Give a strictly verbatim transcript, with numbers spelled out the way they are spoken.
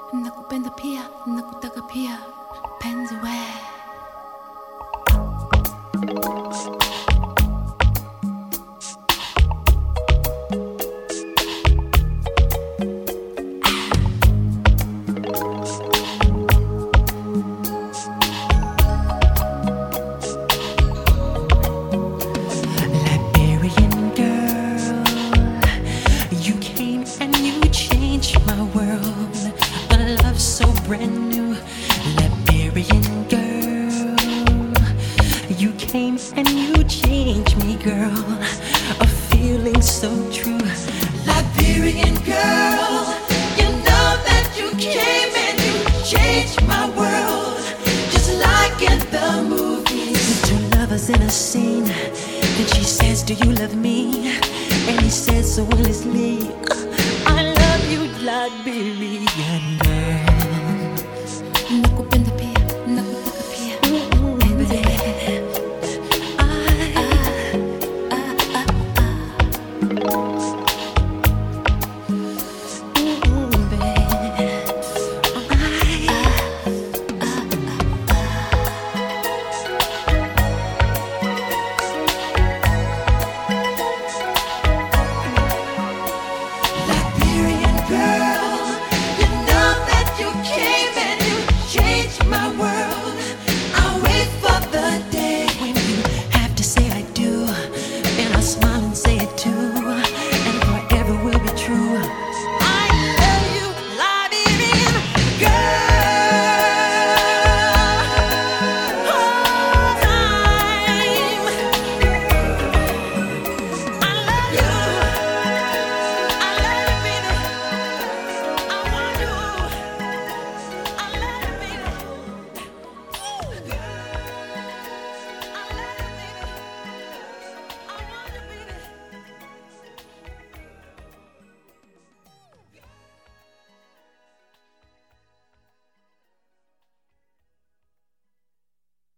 nakupenda pia, nakutaka pia, penzi we. Brand new Liberian girl, you came and you changed me, girl. A feeling so true. Liberian girl, you know that you came and you changed my world, just like in the movies. Two lovers in a scene, then she says, "Do you love me?" And he says so honestly, "I love you, Liberian."